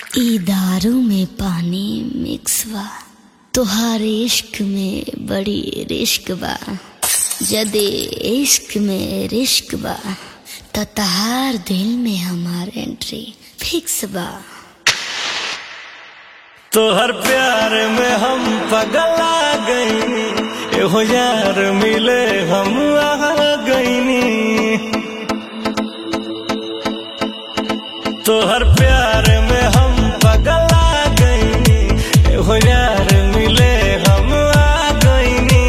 ई दारू में पानी मिक्स बा, तोहार इश्क में बड़ी रिश्क बा। जदे इश्क में रिश्क बा त तहार दिल में हमार एंट्री फिक्स बा। तोहर प्यार में हम पगला गईनी, एहो यार मिले हम आ गईनी। तोहर प्यार में हम पगला गईनी, एहो यार मिले हम आ गईनी।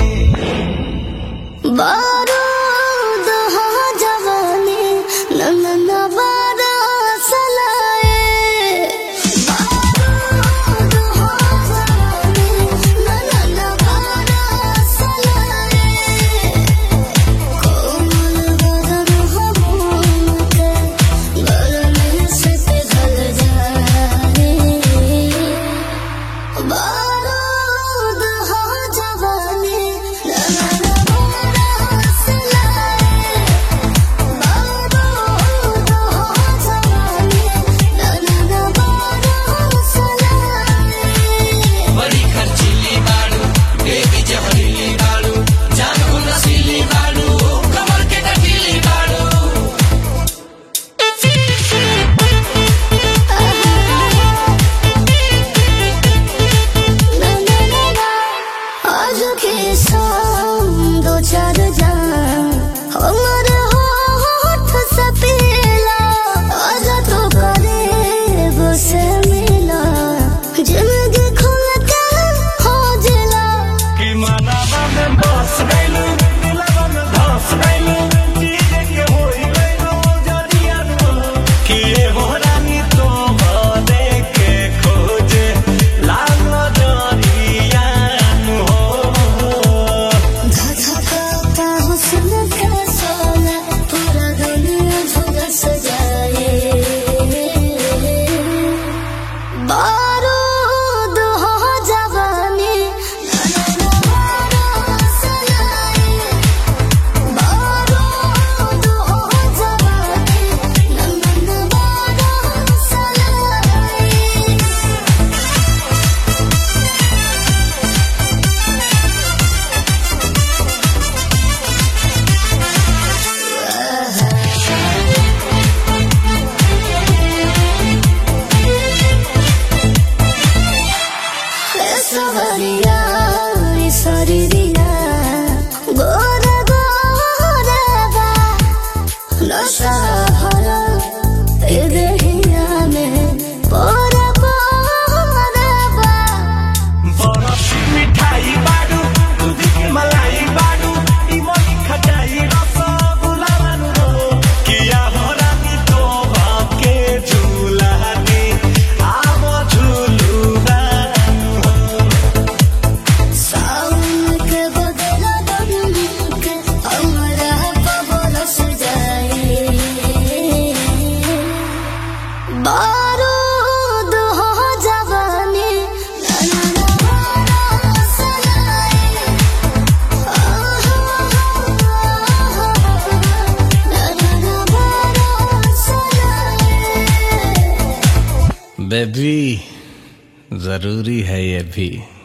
बारूद हो जवानी नन्ना बारा सलाए, बारूद हो जवानी नन्ना बारा सलाए। कोमल बदन हो भूल के गले से पिघल जाए। बारूद हो जवानी नन्ना बारा सलाए, बारूद हो जवानी नन्ना बारा सलाए। बड़ी खर्चीली बाड़ू, बेबी जहरीली बाड़ू, जान को नशीली बाड़ू, कमर के कटीली बाड़ू। आज के शाम दो चार जान हमारे होठ से पीला, आजा तो करीब से मिला, जिंदगी खुल के हो जिला। कि मनावा में बस गइलू, दिलवा में धस गइलू, चीज़ के होई गइलू जरिया नु। कि एहो रानी तोहरे के खोजे लागो जरिया नु हो। धधकाता हुस्न का सोना पूरा दुनिया झुलस जाए। बारूद हो जवानी नन्ना बारा सलाए, बारूद हो जवानी नन्ना बारा सलाए। सवरिया सरिया गोरा गोरा बा, नशा भरा ए देहिया में पोरा पोरा बा। बरफी मिठाई बाडू, दूध की मलाई बाडू, इमली खटाई रसगुल्ला बानू हो। किया हो रानी तोहके झूला दी, आवो झूलू बानू हो। सावन के बदला बन के हमरा बरस जाए। बारूद हो जवानी नन्ना बारा सलाए, नन्ना बारा सलाए। बेबी जरूरी है ये भी।